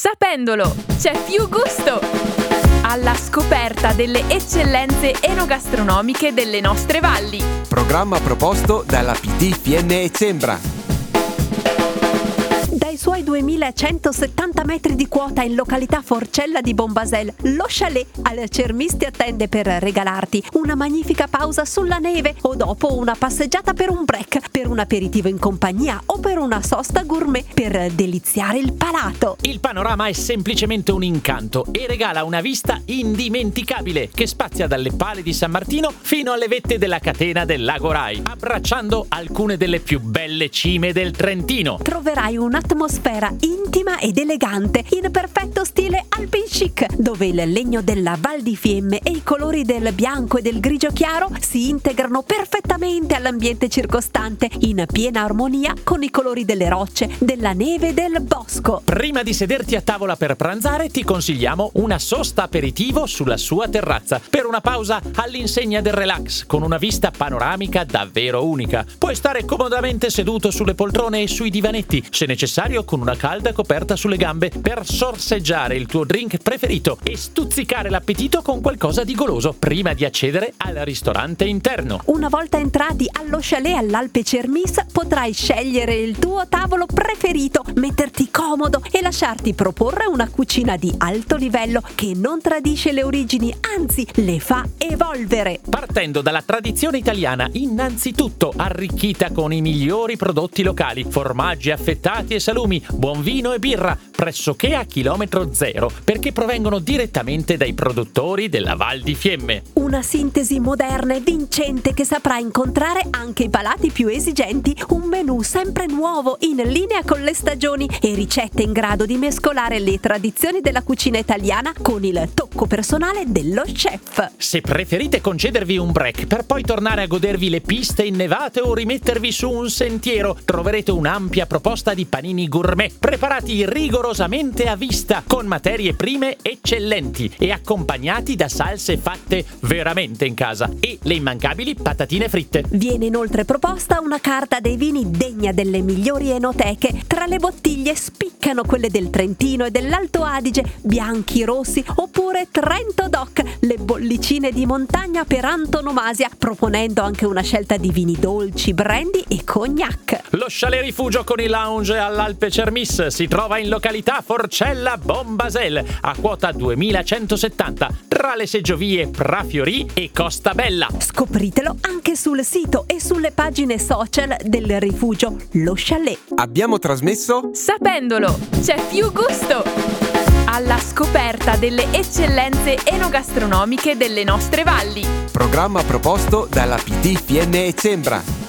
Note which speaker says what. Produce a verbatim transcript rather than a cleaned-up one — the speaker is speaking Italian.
Speaker 1: Sapendolo, c'è più gusto! Alla scoperta delle eccellenze enogastronomiche delle nostre valli.
Speaker 2: Programma proposto dalla P T Fiemme e Cembra.
Speaker 3: Dai suoi duemilacentosettanta metri di quota in località Forcella di Bombasel, lo chalet al Cermis ti attende per regalarti una magnifica pausa sulla neve o dopo una passeggiata per un break, per un aperitivo in compagnia o per una sosta gourmet per deliziare il palato.
Speaker 4: Il panorama è semplicemente un incanto e regala una vista indimenticabile che spazia dalle pale di San Martino fino alle vette della catena del Lago Rai, abbracciando alcune delle più belle cime del Trentino.
Speaker 3: Troverai un'atmosfera intima ed elegante in perfetto stile alpin chic, dove il legno della Val di Fiemme e i colori del bianco e del grigio chiaro si integrano perfettamente all'ambiente circostante, in piena armonia con i colori delle rocce, della neve e del bosco.
Speaker 4: Prima di sederti a tavola per pranzare ti consigliamo una sosta aperitivo sulla sua terrazza per una pausa all'insegna del relax con una vista panoramica davvero unica. Puoi stare comodamente seduto sulle poltrone e sui divanetti, se necessario con una calda coperta sulle gambe, per sorseggiare il tuo drink preferito e stuzzicare l'appetito con qualcosa di goloso prima di accedere al ristorante interno.
Speaker 3: Una volta entrati allo chalet all'Alpe Cermis potrai scegliere il tuo tavolo preferito, metterti comodo e lasciarti proporre una cucina di alto livello che non tradisce le origini, anzi le fa evolvere.
Speaker 4: Partendo dalla tradizione italiana, innanzitutto arricchita con i migliori prodotti locali, formaggi affettati e salumi, buon vino e birra, pressoché a chilometro zero, perché provengono direttamente dai produttori della Val di Fiemme.
Speaker 3: Una sintesi moderna e vincente che saprà incontrare anche i palati più esigenti, un menù sempre nuovo in linea con le stagioni e ricette in grado di mescolare le tradizioni della cucina italiana con il tocco personale dello chef.
Speaker 4: Se preferite concedervi un break per poi tornare a godervi le piste innevate o rimettervi su un sentiero, troverete un'ampia proposta di panini gourmet preparati rigorosamente a vista con materie prime eccellenti e accompagnati da salse fatte veramente in casa e le immancabili patatine fritte.
Speaker 3: Viene inoltre proposta una carta dei vini degna delle migliori enoteche. Tra le bottiglie spiccano quelle del Trentino e dell'Alto Adige, bianchi, rossi oppure Trento Doc, le bollicine di montagna per antonomasia, proponendo anche una scelta di vini dolci, brandy e cognac.
Speaker 4: Lo chalet rifugio con il lounge all'Alpe Cermis si trova in località Forcella Bombasel, a quota duemilacentosettanta, tra le seggiovie Prafiori e Costa Bella.
Speaker 3: Scopritelo anche sul sito e sulle pagine social del rifugio Lo Chalet.
Speaker 2: Abbiamo trasmesso
Speaker 1: Sapendolo, c'è più gusto! Alla scoperta delle eccellenze enogastronomiche delle nostre valli.
Speaker 2: Programma proposto dalla P T Fiemme e Cembra.